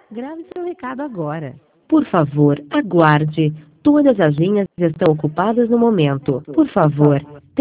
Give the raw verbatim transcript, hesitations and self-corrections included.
Grave seu recado agora. Por favor, aguarde. Todas as linhas estão ocupadas no momento. Por favor,